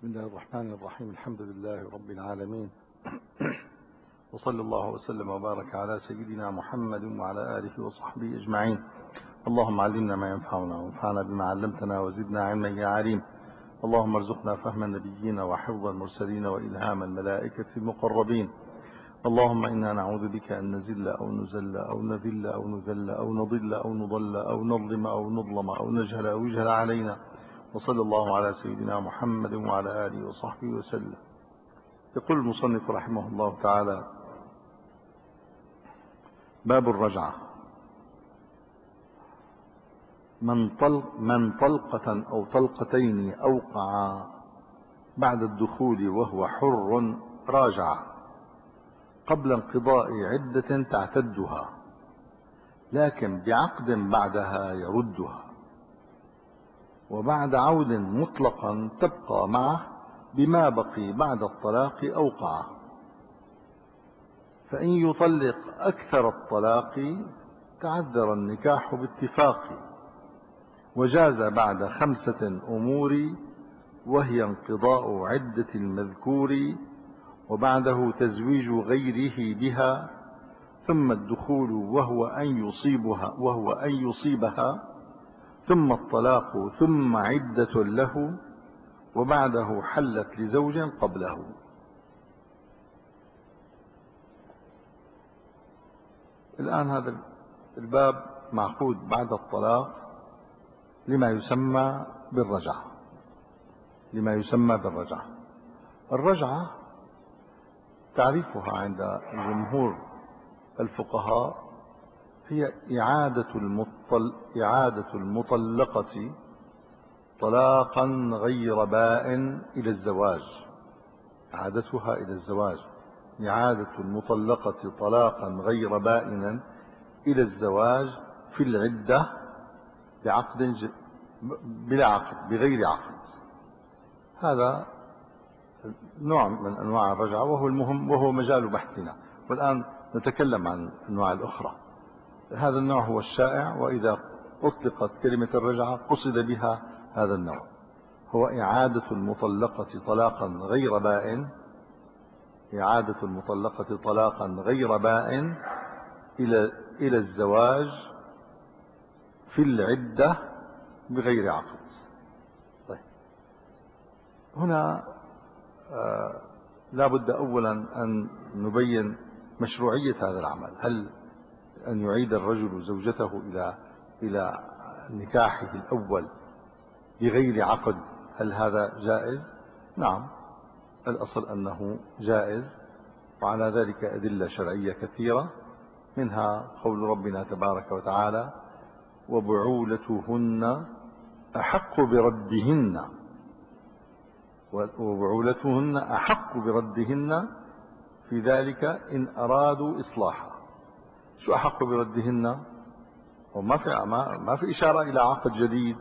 بسم الله الرحمن الرحيم. الحمد لله رب العالمين، وصلى الله وسلم وبارك على سيدنا محمد وعلى آله وصحبه أجمعين. اللهم علمنا ما ينفعنا وانفعنا بما علمتنا وزدنا علما يا عليم. اللهم ارزقنا فهم النبيين وحفظ المرسلين وإلهام الملائكة المقربين. اللهم إنا نعوذ بك أن نزل أو نزل أو نذل أو نذل أو نضل أو نضل أو نظلم أو نظلم أو نجهل أو يجهل علينا. وصلى الله على سيدنا محمد وعلى آله وصحبه وسلم. يقول المصنف رحمه الله تعالى: باب الرجعة. من طلقة أو طلقتين أوقع بعد الدخول وهو حر راجع قبل انقضاء عدة تعتدها، لكن بعقد بعدها يردها، وبعد عود مطلقا تبقى معه بما بقي بعد الطلاق أوقع. فإن يطلق أكثر الطلاق تعذر النكاح باتفاق، وجاز بعد 5 أمور، وهي انقضاء عدة المذكور، وبعده تزويج غيره بها، ثم الدخول وهو أن يصيبها، ثم الطلاق، ثم عدة له، وبعده حلت لزوج قبله. الآن هذا الباب معقود بعد الطلاق لما يسمى بالرجعة. الرجعة تعريفها عند جمهور الفقهاء هي إعادة المطلقة طلاقا غير بائن إلى الزواج. إعادتها إلى الزواج، إعادة المطلقة طلاقا غير بائن إلى الزواج في العدة بعقد بلا عقد، بغير عقد. هذا نوع من أنواع الرجعة، وهو المهم، وهو مجال بحثنا. والآن نتكلم عن الأنواع الأخرى. هذا النوع هو الشائع، وإذا أطلقت كلمة الرجعة قصد بها هذا النوع، هو إعادة المطلقة طلاقا غير بائن، إعادة المطلقة طلاقا غير بائن إلى الزواج في العدة بغير عقد. طيب، هنا لا بد أولا أن نبين مشروعية هذا العمل. هل أن يعيد الرجل زوجته إلى نكاحه الأول بغير عقد، هل هذا جائز؟ نعم، الأصل أنه جائز، وعلى ذلك أدلة شرعية كثيرة، منها قول ربنا تبارك وتعالى: وبعولتهن أحق بردهن في ذلك إن أرادوا إصلاحا. شو أحق بردهن؟ وما في إشارة إلى عقد جديد،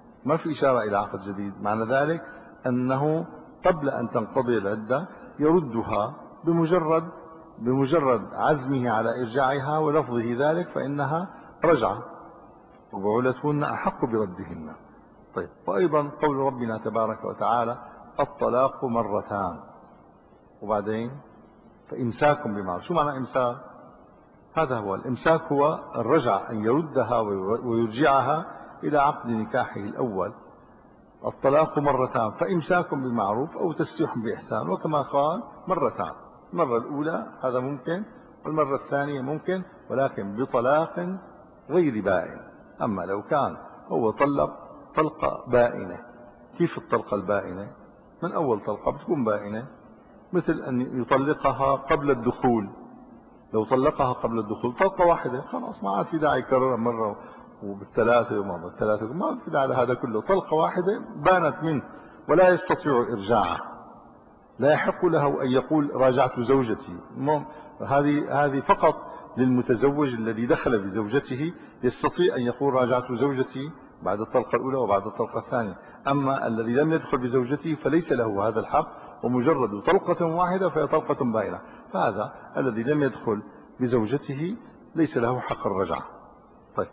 معنى ذلك أنه قبل أن تنقضي العدة يردها بمجرد عزمه على إرجاعها ولفظه ذلك، فإنها رجعة. وبعولتهن أحق بردهن. طيب، وأيضا قول ربنا تبارك وتعالى: الطلاق مرتان. وبعدين فإمساك بمعروف. شو معنى إمساك؟ هذا هو الإمساك، هو الرجع، أن يردها ويرجعها إلى عقد نكاحه الأول. الطلاق مرتان، فإمساك بمعروف أو تسريح بإحسان، وكما قال مرتان، المرة الأولى هذا ممكن، والمرة الثانية ممكن، ولكن بطلاق غير بائن. أما لو كان هو طلق طلقة بائنة، كيف الطلقة البائنة؟ من أول طلقة بتكون بائنة، مثل أن يطلقها قبل الدخول. لو طلقها قبل الدخول طلقة واحدة، خلاص ما عاد في داعي يكررها مرة وبالثلاثة ما في داعي لهذا كله. طلقة واحدة بانت منه ولا يستطيع إرجاعها، لا يحق له أن يقول راجعت زوجتي. هذه فقط للمتزوج الذي دخل بزوجته، يستطيع أن يقول راجعت زوجتي بعد الطلقة الأولى وبعد الطلقة الثانية. أما الذي لم يدخل بزوجته فليس له هذا الحق، ومجرد طلقة واحدة فهي طلقة بائنة. فهذا الذي لم يدخل بزوجته ليس له حق الرجعة. طيب،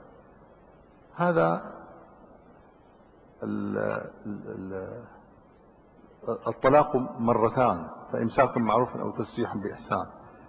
هذا الطلاق مرتان، فإمساك معروف أو تسريح بإحسان.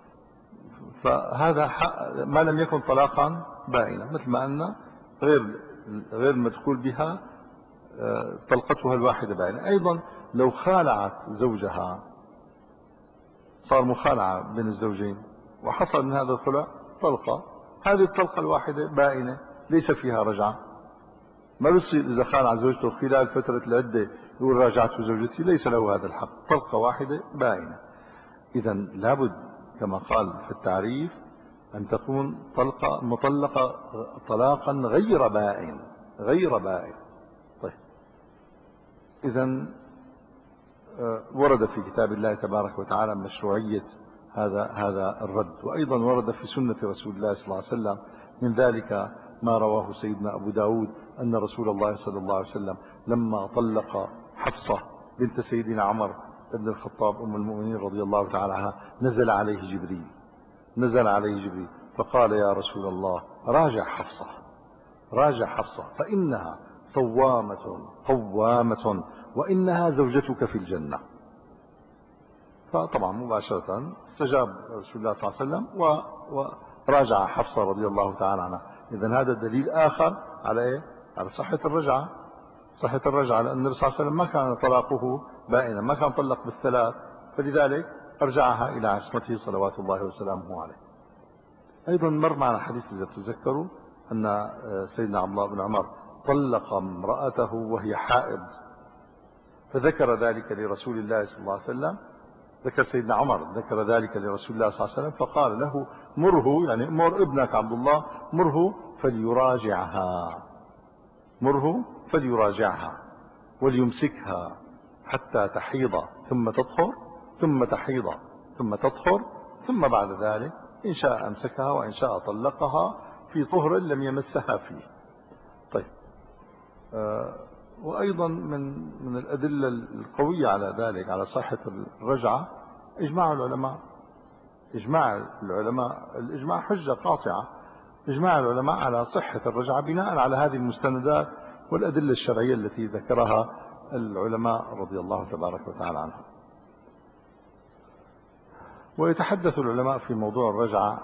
فهذا ما لم يكن طلاقا بائنا، مثل ما أن غير المدخول بها طلقتها الواحدة بائنة. أيضا لو خالعت زوجها، صار مخالعة بين الزوجين وحصل من هذا الخلع طلقة، هذه الطلقة الواحدة بائنة ليس فيها رجعة. ما بصير إذا خالع زوجته خلال فترة العدة يقول راجعت زوجتي، ليس له هذا الحق، طلقة واحدة بائنة. إذا لابد كما قال في التعريف أن تكون طلقة مطلقة طلاقا غير بائن، غير بائن. طيب، إذا ورد في كتاب الله تبارك وتعالى مشروعية هذا الرد، وأيضا ورد في سنة رسول الله صلى الله عليه وسلم. من ذلك ما رواه سيدنا أبو داود أن رسول الله صلى الله عليه وسلم لما طلق حفصة بنت سيدنا عمر بن الخطاب أم المؤمنين رضي الله تعالى عنها نزل عليه جبريل فقال يا رسول الله راجع حفصة فإنها صوامة قوامة وإنها زوجتك في الجنة. فطبعا مباشرة استجاب رسول الله صلى الله عليه وسلم وراجع حفصة رضي الله تعالى عنها. إذن هذا دليل آخر على إيه؟ على صحة الرجعة، لأن النبي صلى الله عليه وسلم ما كان طلاقه بائنا، ما كان طلق بالثلاث، فلذلك أرجعها إلى عصمته صلوات الله وسلامه عليه. أيضا مر معنا حديث إذا تذكروا أن سيدنا عبد الله بن عمر طلق امرأته وهي حائض، فذكر ذلك لرسول الله صلى الله عليه وسلم. سيدنا عمر ذكر ذلك لرسول الله صلى الله عليه وسلم فقال له مره، يعني مر ابنك عبد الله مره فليراجعها وليمسكها حتى تحيض ثم تطهر ثم تحيض ثم تطهر، ثم بعد ذلك إن شاء أمسكها وإن شاء طلقها في طهر لم يمسها فيه. طيب، وأيضا من الأدلة القوية على ذلك، على صحة الرجعة، إجماع العلماء. الإجماع حجة قاطعة، إجماع العلماء على صحة الرجعة بناء على هذه المستندات والأدلة الشرعية التي ذكرها العلماء رضي الله تبارك وتعالى عنهم. ويتحدث العلماء في موضوع الرجعة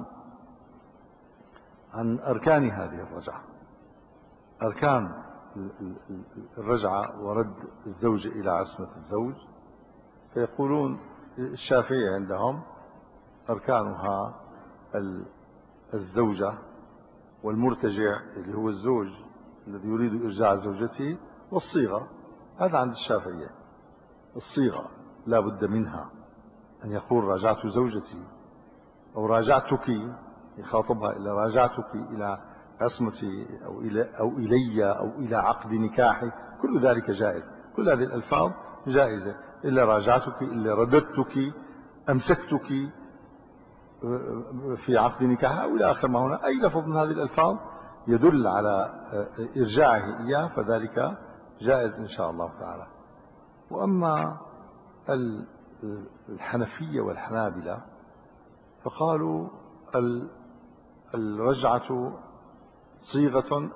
عن أركان هذه الرجعة، أركان الرجعة ورد الزوج إلى عصمة الزوج. فيقولون الشافعية عندهم أركانها الزوجة والمرتجع اللي هو الزوج الذي يريد إرجاع زوجته، والصيغة. هذا عند الشافعية، الصيغة لا بد منها، أن يقول راجعت زوجتي أو راجعتك، يخاطبها إلا راجعتك إلى عصمتي أو إلي أو إلى عقد نكاحي، كل ذلك جائز، كل هذه الألفاظ جائزة، إلا راجعتك، إلا رددتك، أمسكتك في عقد نكاح أو إلى آخر ما هنا. أي لفظ من هذه الألفاظ يدل على إرجاعه إياه فذلك جائز إن شاء الله تعالى. وأما الحنفية والحنابلة فقالوا الرجعة صيغة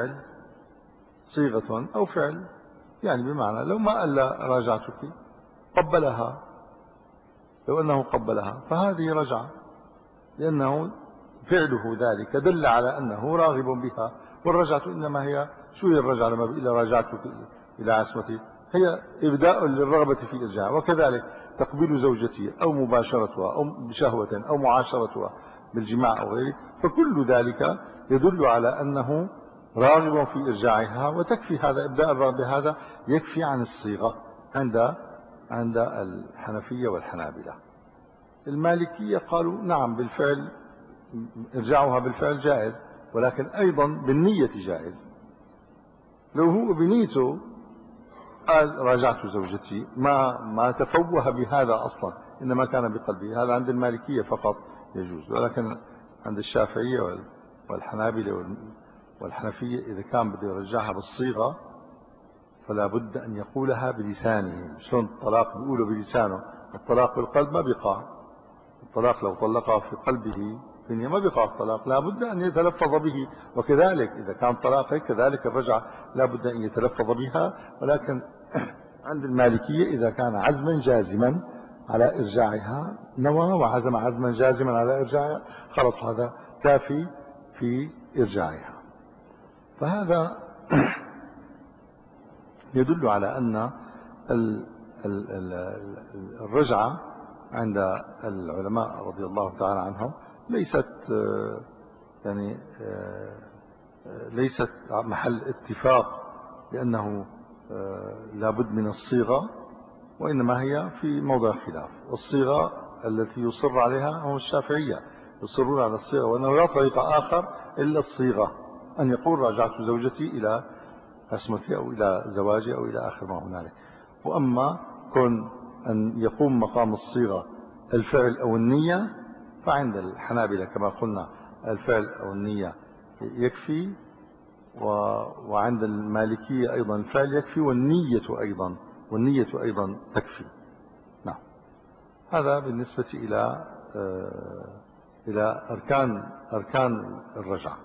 أو فعل، يعني بمعنى لو ما قال راجعتك قبلها، لو أنه قبلها فهذه رجعة، لأنه فعله ذلك دل على أنه راغب بها. والرجعة إنما هي شو هي الرجعة؟ لما إلى راجعتك إلى عصمتي هي إبداء للرغبة في إرجاع. وكذلك تقبيل زوجتي أو مباشرتها أو بشهوة أو معاشرتها بالجماع أو غيره، فكل ذلك يدل على أنه راغب في إرجاعها، وتكفي هذا إبداء الرغبة، هذا يكفي عن الصيغة عند الحنفية والحنابلة. المالكية قالوا نعم بالفعل، إرجاعها بالفعل جائز، ولكن أيضا بالنية جائز. لو هو بنيته قال راجعت زوجتي ما تفوه بهذا أصلا، إنما كان بقلبه، هذا عند المالكية فقط يجوز. ولكن عند الشافعية والحنابلة والحنفية إذا كان بده يرجعها بالصيغة فلا بد أن يقولها بلسانه. شلون الطلاق بيقوله بلسانه؟ الطلاق بالقلب ما بيقع، الطلاق لو طلقها في قلبه ما بيقع الطلاق، لا بد أن يتلفظ به. وكذلك إذا كان طلاق كذلك الرجعة لا بد أن يتلفظ بها، ولكن عند المالكية إذا كان عزما جازما على إرجاعها، نوى وعزم عزما جازما على إرجاعها، خلص هذا كافي في إرجاعها. فهذا يدل على أن الرجعة عند العلماء رضي الله تعالى عنهم ليست يعني ليست محل اتفاق لأنه لابد من الصيغة، وإنما هي في موضع خلاف. والصيغة التي يصر عليها هم الشافعية، يصرون على الصيغة، وأنه لا طريق آخر إلا الصيغة، أن يقول راجعت زوجتي إلى عصمتي أو إلى زواجي أو إلى آخر ما هنالك. وأما كون أن يقوم مقام الصيغة الفعل أو النية، فعند الحنابلة كما قلنا الفعل أو النية يكفي، وعند المالكية أيضا الفعل يكفي، والنية أيضا تكفي. نعم. هذا بالنسبة إلى أركان الرجعة.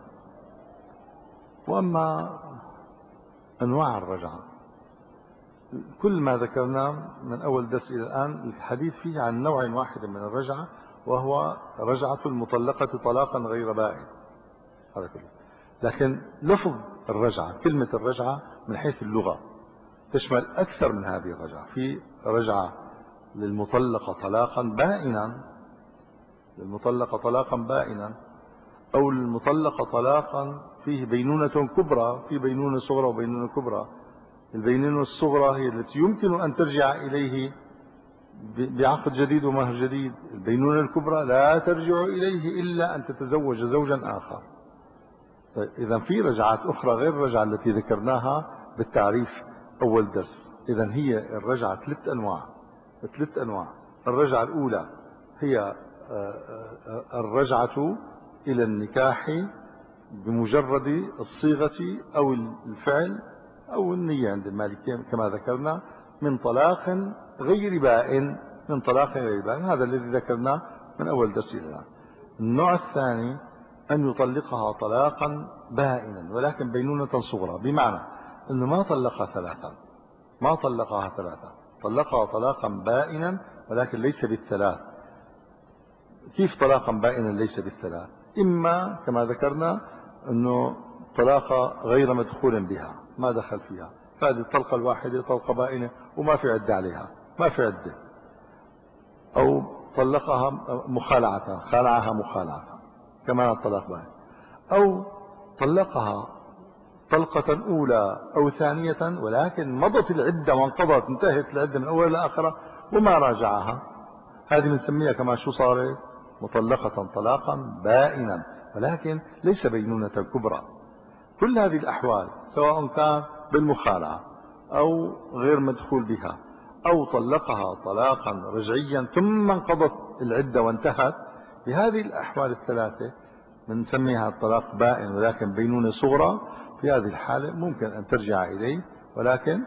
وأما أنواع الرجعة، كل ما ذكرناه من أول درس إلى الآن الحديث فيه عن نوع واحد من الرجعة، وهو رجعة المطلقة طلاقا غير بائن، هذا كله. لكن لفظ الرجعة، كلمة الرجعة من حيث اللغة تشمل أكثر من هذه الرجعة. في رجعة للمطلقة طلاقا بائنا، أو المطلقة طلاقا فيه بينونة كبرى، في بينونة صغرى وبينونة كبرى. البينونة الصغرى هي التي يمكن أن ترجع إليه بعقد جديد ومهر جديد. البينونة الكبرى لا ترجع إليه إلا أن تتزوج زوجا آخر. طيب، إذا في رجعات أخرى غير الرجعة التي ذكرناها بالتعريف أول درس. إذا هي الرجعة ثلاث أنواع. الرجعة الأولى هي الرجعة إلى النكاح بمجرد الصيغة أو الفعل أو النية عند المالكية كما ذكرنا، من طلاق غير بائن. هذا الذي ذكرناه من أول درس إلى الآن. النوع الثاني أن يطلقها طلاقا بائنا، ولكن بينونة صغرى، بمعنى أنه ما طلقها ثلاثة، طلقها طلاقا بائنا ولكن ليس بالثلاث. كيف طلاقا بائنا ليس بالثلاث؟ إما كما ذكرنا أنه طلاقة غير مدخول بها، ما دخل فيها، فهذه الطلقة الواحدة طلقة بائنة وما في عدة عليها، ما في عدة. أو طلقها خالعها مخالعة كما الطلاق بائن. أو طلقها طلقة أولى أو ثانية ولكن مضت العدة وانقضت، انتهت العدة من أول لآخرة وما راجعها، هذه بنسميها كما شو صارت؟ مطلقة طلاقا بائنا، ولكن ليس بينونة كبرى. كل هذه الأحوال سواء كان بالمخالعة أو غير مدخول بها، أو طلقها طلاقا رجعيا ثم انقضت العدة وانتهت، بهذه الأحوال الثلاثة بنسميها الطلاق بائن ولكن بينونة صغرى. في هذه الحالة ممكن أن ترجع إليه، ولكن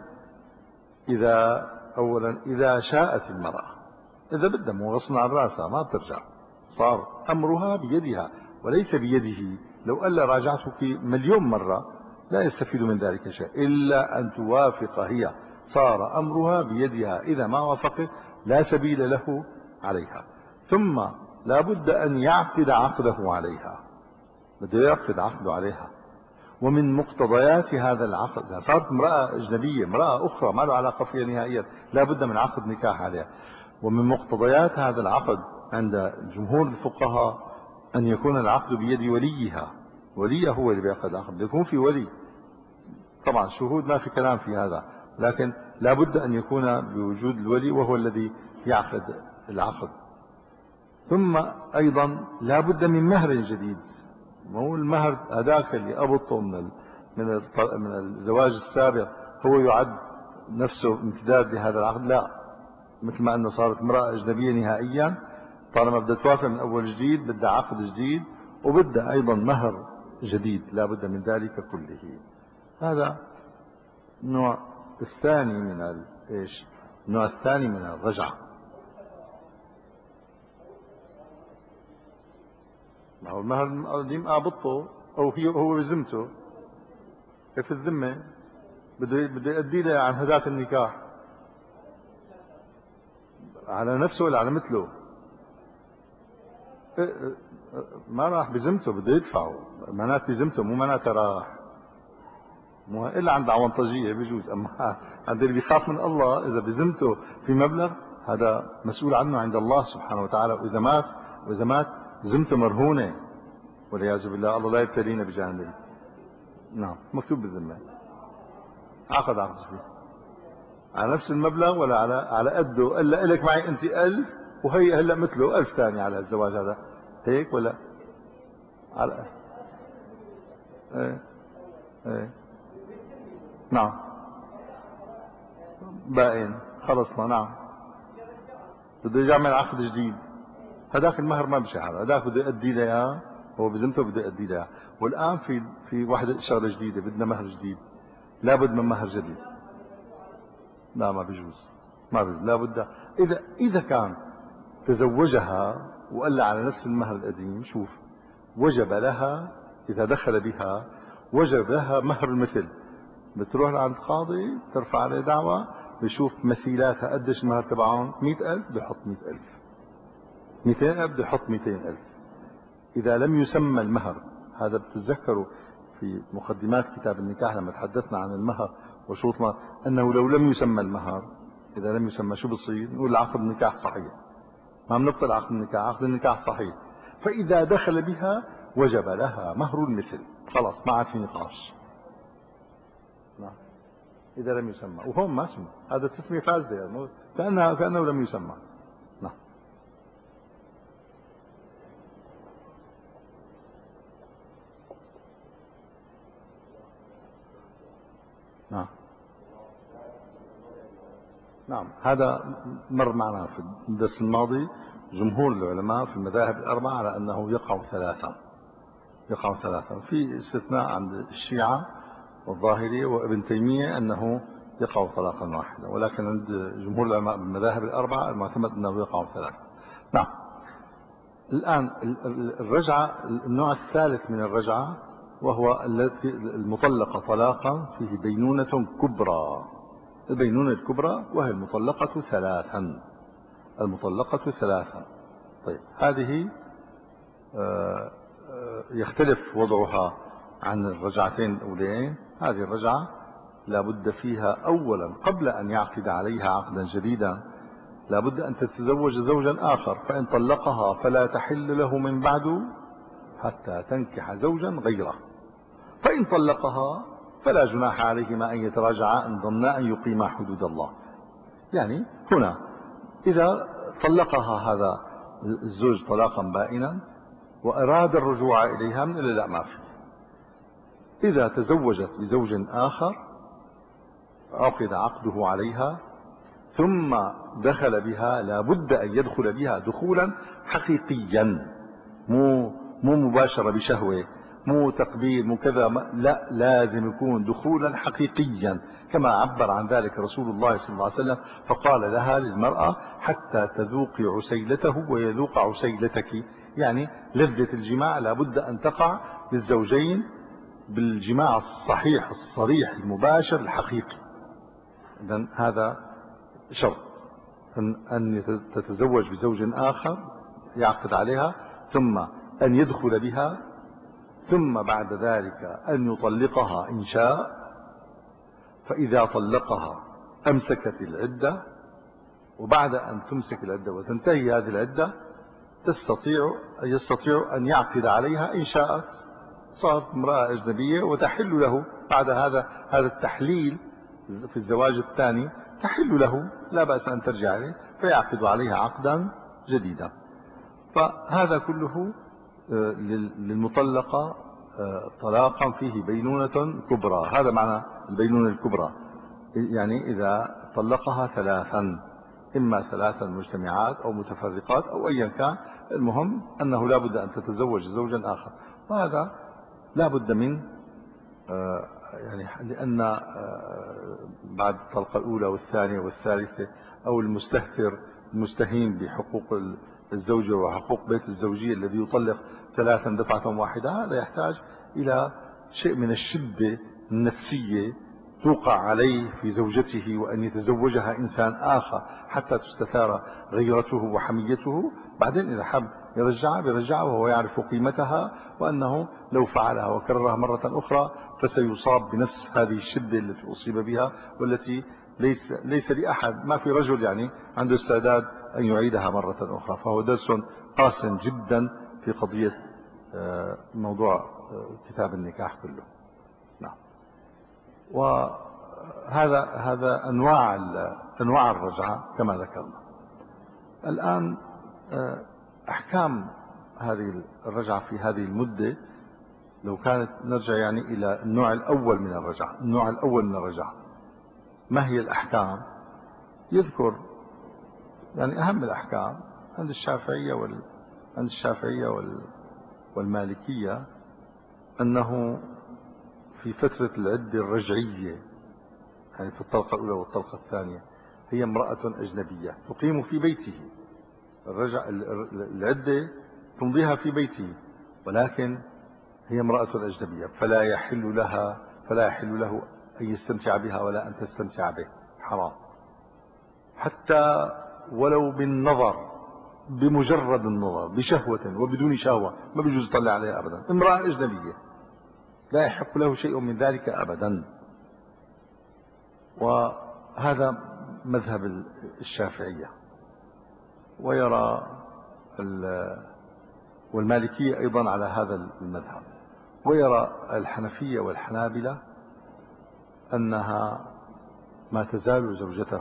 إذا شاءت المرأة، إذا بدها مو غصب عن راسها ما بترجع، صار أمرها بيدها وليس بيده. لو قال راجعتك مليون مرة لا يستفيد من ذلك شيء إلا أن توافق هي، صار أمرها بيدها. إذا ما وافقت لا سبيل له عليها. ثم لا بد أن يعقد عقده عليها، بده يعقد عقده عليها. ومن مقتضيات هذا العقد، صارت امرأة أجنبية، امرأة أخرى ما له علاقة فيها نهائيا، لا بد من عقد نكاح عليها. ومن مقتضيات هذا العقد عند جمهور الفقهاء أن يكون العقد بيد وليه هو اللي بيعقد العقد، يكون في ولي. طبعا شهود ما في كلام في هذا، لكن لا بد أن يكون بوجود الولي وهو الذي يعقد العقد. ثم أيضا لا بد من مهر جديد، مو المهر هذاك اللي أبطه من الزواج السابق هو يعد نفسه امتداد لهذا العقد. لا، مثل ما أن صارت امرأة أجنبية نهائيا، طالما بدها توافق من أول جديد بدها عقد جديد وبدها أيضا مهر جديد، لا بد من ذلك كله. هذا النوع الثاني من النوع الثاني من الرجعة. ما هو المهر ديم أبطه أو هو بذمته، في الذمة بده يؤدي له عن هداة النكاح، على نفسه ولا على مثله؟ ما راح بذمته، بده يدفعه. معناته بذمته، مو معناته راح. مو الا عند عوانطجيه بيجوز، اما عند اللي بيخاف من الله اذا بذمته في مبلغ، هذا مسؤول عنه عند الله سبحانه وتعالى. واذا مات ذمته مرهونه والعياذ بالله. الله لا يبتلينا بجانب. نعم، مكتوب بالذمه. عقد فيه على نفس المبلغ ولا على قده؟ قال لك معي انت 1000 وهي هلا مثله 1000 ثاني على الزواج هذا، هيك ولا على ايه؟ ايه نعم، باين خلصنا. نعم، بده يعمل عقد جديد. هذاك المهر ما بشي حاله، هذاك بده يؤدي له اياه، هو بذمته بده يؤدي له اياه. والان في وحده شغله جديده، بدنا مهر جديد، لابد من مهر جديد. لا ما بيجوز، ما بيجوز، لابد. اذا كان تزوجها وقال لها على نفس المهر القديم، شوف، وجب لها اذا دخل بها وجب لها مهر المثل. بتروح لعند القاضي ترفع عليه دعوة، بيشوف مثيلاتها قديش المهر تبعهم. 100,000 بحط 100,000، 200,000 بده يحط 200,000. إذا لم يسمى المهر، هذا بتتذكروا في مقدمات كتاب النكاح لما تحدثنا عن المهر وشروط المهر، أنه لو لم يسمى المهر، إذا لم يسمى شو بصير؟ نقول عقد النكاح صحيح، ما بنبطل عقد النكاح، عقد النكاح صحيح. فإذا دخل بها وجب لها مهر المثل، خلاص ما عاد في نقاش. نعم، إذا لم يسمى. وهون ما سمى، هذا التسمية فاسدة يعني، كأنه لم يسمى. نعم. نعم. نعم، هذا مر معنا في الدرس الماضي. جمهور العلماء في المذاهب الأربعة على أنه يقع ثلاثا، يقع ثلاثا، في استثناء عند الشيعة والظاهرية وابن تيمية أنه يقع طلاقا واحدا، ولكن عند جمهور العلماء بالمذاهب الأربعة المعتمد أنه يقع ثلاثا. نعم. الآن الرجعة، النوع الثالث من الرجعة، وهو التي المطلقة طلاقا فيه بينونة كبرى. البينونة الكبرى وهي المطلقة ثلاثا، المطلقة ثلاثا. طيب، هذه يختلف وضعها عن الرجعتين الأولين. هذه الرجعة لا بد فيها أولا قبل أن يعقد عليها عقدا جديدا لا بد أن تتزوج زوجا آخر، فإن طلقها فلا تحل له من بعد حتى تنكح زوجا غيره. فإن طلقها فلا جناح عليهما أن يتراجعا إن ظنا أن يقيما حدود الله. يعني هنا إذا طلقها هذا الزوج طلاقا بائنا وأراد الرجوع إليها، من إلا لا ما في. إذا تزوجت بزوج آخر عقد عقده عليها ثم دخل بها، لا بد أن يدخل بها دخولا حقيقيا، مو مباشرة بشهوة، مو تقبيل، مو كذا، لا، لازم يكون دخولا حقيقيا كما عبر عن ذلك رسول الله صلى الله عليه وسلم، فقال لها للمرأة حتى تذوقي عسيلته ويذوق عسيلتك. يعني لذة الجماع لا بد أن تقع للزوجين بالجماع الصحيح الصريح المباشر الحقيقي. إذن هذا شرط، أن تتزوج بزوج آخر يعقد عليها، ثم أن يدخل بها، ثم بعد ذلك أن يطلقها إن شاء. فإذا طلقها أمسكت العدة، وبعد أن تمسك العدة وتنتهي هذه العدة يستطيع أن يعقد عليها إن شاءت، صارت امرأة أجنبية وتحل له بعد هذا التحليل في الزواج الثاني، تحل له، لا بأس أن ترجع إليه فيعقد عليها عقدا جديدا. فهذا كله للمطلقة طلاقا فيه بينونة كبرى. هذا معنى البينونة الكبرى، يعني إذا طلقها ثلاثا، إما ثلاثا مجتمعات أو متفرقات أو أيا كان، المهم أنه لا بد أن تتزوج زوجا آخر. وهذا لا بد من يعني لأن بعد الطلقة الأولى والثانية والثالثة، أو المستهتر المستهين بحقوق الزوجة وحقوق بيت الزوجية الذي يطلق ثلاثا دفعة واحدة، هذا يحتاج إلى شيء من الشدة النفسية توقع عليه في زوجته وأن يتزوجها إنسان آخر حتى تستثار غيرته وحميته، بعدين إذا حب يرجعها وهو يعرف قيمتها، وأنه لو فعلها وكررها مرة أخرى فسيصاب بنفس هذه الشدة التي أصيب بها، والتي ليس لأحد، ما في رجل يعني عنده استعداد أن يعيدها مرة أخرى. فهو درس قاسم جدا في قضية موضوع كتاب النكاح كله. نعم. وهذا أنواع الرجعة كما ذكرنا. الآن أحكام هذه الرجعة في هذه المدة، لو كانت نرجع يعني إلى النوع الأول من الرجعة، ما هي الأحكام؟ يذكر يعني أهم الأحكام عند الشافعية والمالكية أنه في فترة العدة الرجعية، يعني في الطلقة الأولى والطلقة الثانية، هي امرأة أجنبية تقيم في بيته. العدة تمضيها في بيته، ولكن هي امرأة أجنبية، فلا يحل له أن يستمتع بها ولا أن تستمتع به، حرام. حتى ولو بالنظر، بمجرد النظر، بشهوة وبدون شهوة، ما بيجوز يطلع عليها أبدا. امرأة أجنبية لا يحق له شيء من ذلك أبدا. وهذا مذهب الشافعية، ويرى والمالكية أيضا على هذا المذهب، ويرى الحنفية والحنابلة أنها ما تزال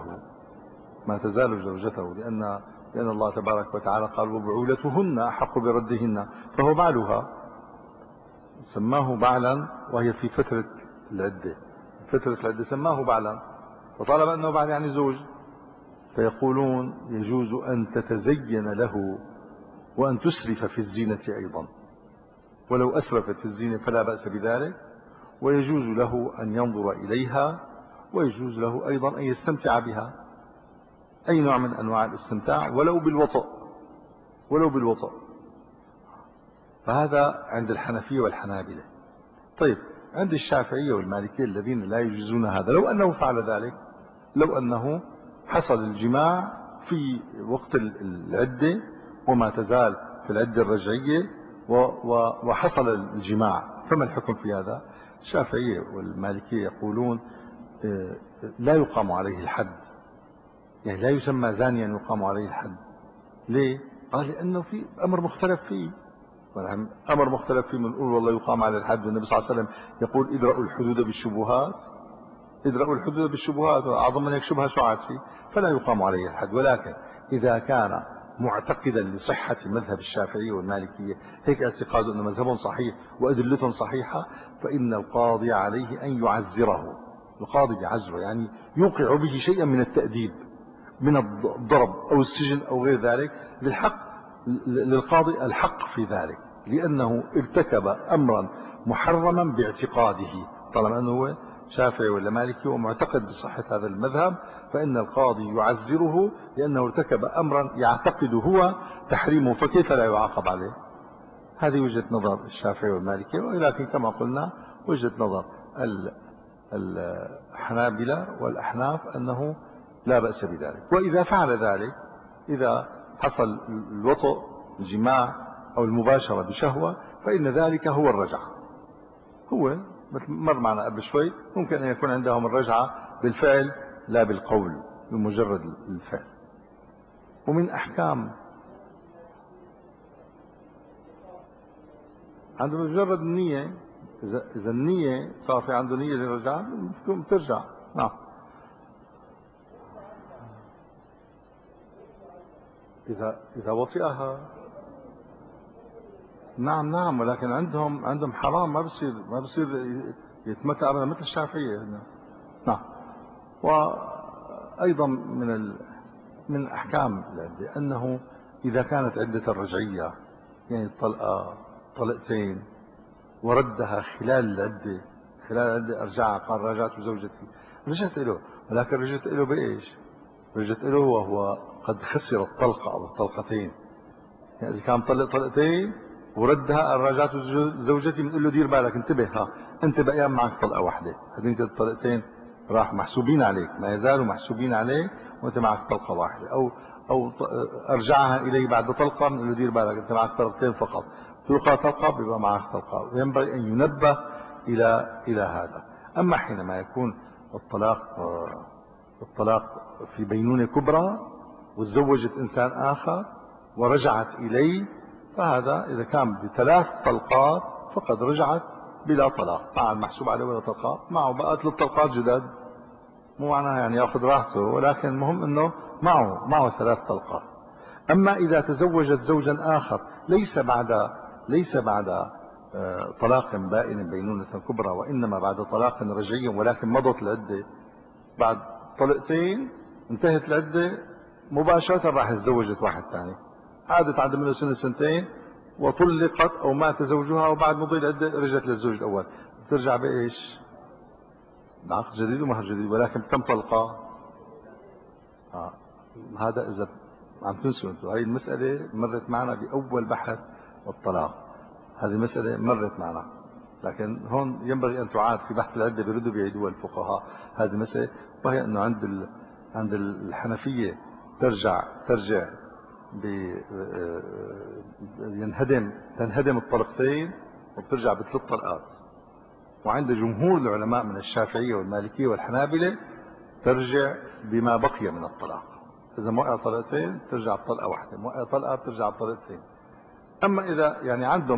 زوجته، لأن الله تبارك وتعالى قال وبعولتهن أحق بردهن، فهو بعلها، سماه بعلا وهي في فترة العدة سماه بعلا، وطالب أنه بعل يعني زوج. فيقولون يجوز أن تتزين له وأن تسرف في الزينة أيضا، ولو أسرفت في الزينة فلا بأس بذلك، ويجوز له أن ينظر إليها، ويجوز له أيضا أن يستمتع بها، أي نوع من أنواع الاستمتاع، ولو بالوطأ. فهذا عند الحنفية والحنابلة. طيب، عند الشافعية والمالكية الذين لا يجوزون هذا، لو أنه فعل ذلك، لو أنه حصل الجماع في وقت العدة وما تزال في العدة الرجعية وحصل الجماع، فما الحكم في هذا؟ الشافعية والمالكية يقولون لا يقام عليه الحد، يعني لا يسمى زانيا يقام عليه الحد. ليه؟ قال لأنه في أمر مختلف فيه، بنقول والله يقام على الحد، والنبي صلى الله عليه وسلم يقول ادرأوا الحدود بالشبهات، أعظم من يكشبها شعات فيه، فلا يقام عليه الحد. ولكن إذا كان معتقدا لصحة مذهب الشافعية والمالكية، هيك اعتقاد أن مذهبهم صحيح وأدلتهم صحيحة، فإن القاضي عليه أن يعزره. القاضي يعزره يعني يوقع به شيئا من التأديب، من الضرب أو السجن أو غير ذلك، للقاضي الحق في ذلك، لأنه ارتكب أمرا محرما باعتقاده. طالما أنه هو شافعي ولا مالكي ومعتقد بصحة هذا المذهب، فإن القاضي يعزره لأنه ارتكب أمرا يعتقد هو تحريمه، فكيف لا يعاقب عليه؟ هذه وجهة نظر الشافعي والمالكي. ولكن كما قلنا وجهة نظر الحنابلة والأحناف أنه لا بأس بذلك. وإذا فعل ذلك، إذا حصل الوطء، الجماع أو المباشرة بشهوة، فإن ذلك هو الرجعة. هو مثل مر معنا قبل شوي، ممكن أن يكون عندهم الرجعة بالفعل لا بالقول، بمجرد الفعل. ومن أحكام عنده مجرد النية، إذا النية صار في عنده نية للرجعة بترجع. نعم. إذا وطئها، نعم، ولكن عندهم حرام، ما بصير يتمتع أبدا مثل الشافعية. نعم. وأيضا من أحكام العدة أنه إذا كانت عدة الرجعية، يعني طلقتين، وردها خلال العدة أرجعها، قال راجعت زوجتي، رجعت له، ولكن رجعت له بإيش؟ رجعت له وهو قد خسر الطلقة أو الطلقتين. يعني إذا كان طلق طلقتين وردها راجعت زوجتي، بنقول له دير بالك، انتبه، أنت بأيام معك طلقة واحدة، هذين الطلقتين راح محسوبين عليك، ما يزالوا محسوبين عليك وانت معك طلقة واحدة، او ارجعها اليه بعد طلقة من له دير بالك انت معك طلقتين فقط، تلقى طلقة بيبقى معك طلقة. ينبغي ان ينبه الى هذا. اما حينما يكون الطلاق في بينونة كبرى وتزوجت انسان اخر ورجعت اليه، فهذا اذا كان بثلاث طلقات فقد رجعت بلا طلاق، ما عاد محسوب عليه ولا طلقات، معه بقى 3 طلقات جداد. مو معناها يعني ياخذ راحته، ولكن المهم انه معه 3 طلقات. اما اذا تزوجت زوجا اخر ليس بعد طلاق بائن بينونة كبرى، وانما بعد طلاق رجعي، ولكن مضت العدة، بعد طلقتين انتهت العدة مباشرة راح تزوجت واحد ثاني، عادت عاد منه سنة سنتين وطلقت او مات زوجها، وبعد مضي العدة رجعت للزوج الاول، بترجع بايش؟ بعقد جديد ومهر جديد، ولكن كم طلقة؟ هذا إذا عم تنسوا أنتم، هذه المسألة مرت معنا بأول بحث الطلاق، هذه المسألة مرت معنا، لكن هون ينبغي أن تعاد في بحث العدة، بيردوا بيعيدوها الفقهاء هذه المسألة، وهي أنه عند الحنفية ترجع تنهدم الطلقتين وبترجع ب3 طلقات. وعند جمهور العلماء من الشافعية والمالكية والحنابلة ترجع بما بقي من الطلاق، إذا موقع طلقتين ترجع بطلقة واحدة، موقع طلقة بترجع بطلقتين. أما إذا يعني عندهم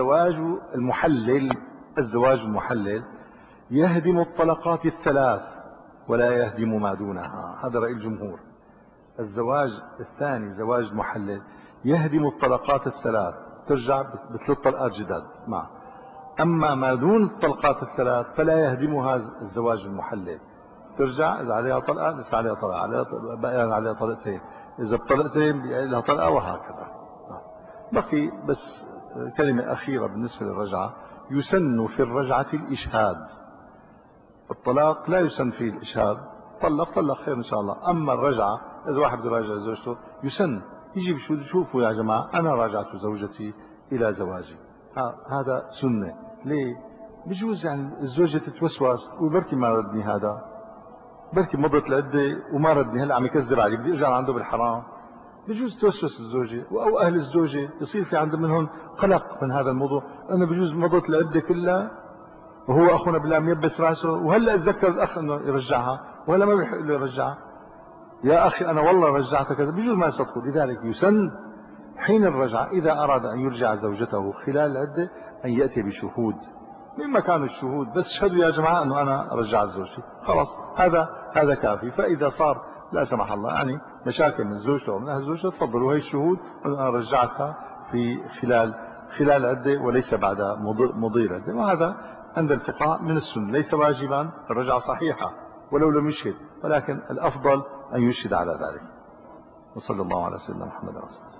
الزواج المحلل يهدم الطلقات ال3 ولا يهدم ما دونها، هذا رأي الجمهور. الزواج الثاني زواج محلل يهدم الطلقات ال3، ترجع ب3 طلقات جداد معه. أما ما دون الطلقات ال3 فلا يهدمها الزواج المحلل، ترجع إذا عليها طلقة لسه عليها طلقة، بقى عليها طلقتين، إذا بطلقتين بقى لها طلقة، وهكذا. بقي بس كلمة أخيرة بالنسبة للرجعة. يسن في الرجعة الإشهاد. الطلاق لا يسن فيه الإشهاد، طلق خير إن شاء الله. أما الرجعة إذا واحد بده يراجع زوجته يسن يجي بشهود، شوفوا يا جماعة أنا راجعت زوجتي إلى زواجي، هذا سنة. ليه؟ بجوز يعني الزوجة تتوسوس وبركي ما ردني هذا، بركي مضت العدة وما ردني، هلا عم يكذب علي، بدي ارجع عنده بالحرام. بجوز توسوس الزوجة او اهل الزوجة يصير في عندهم منهم قلق من هذا الموضوع، انا بجوز مضت العدة كلها وهو اخونا بالله ميبس راسه، وهلا اتذكر الاخ انه يرجعها وهلا ما بيحق له يرجعها. يا اخي انا والله رجعتها كذا، بجوز ما يصدقوا. لذلك يسن حين الرجعة إذا أراد أن يرجع زوجته خلال العدة أن يأتي بشهود، من مكان الشهود بس شهدوا يا جماعة أنه أنا رجعت زوجتي، خلاص هذا كافي. فإذا صار لا سمح الله يعني مشاكل من زوجته ومن أهل زوجته، تفضلوا هي الشهود أنا رجعتها في خلال العدة وليس بعد مضي العدة. وهذا عند الفقهاء من السنة، ليس واجبا، الرجعة صحيحة ولو لم يشهد، ولكن الأفضل أن يشهد على ذلك. وصلى الله على سيدنا محمد وسلم.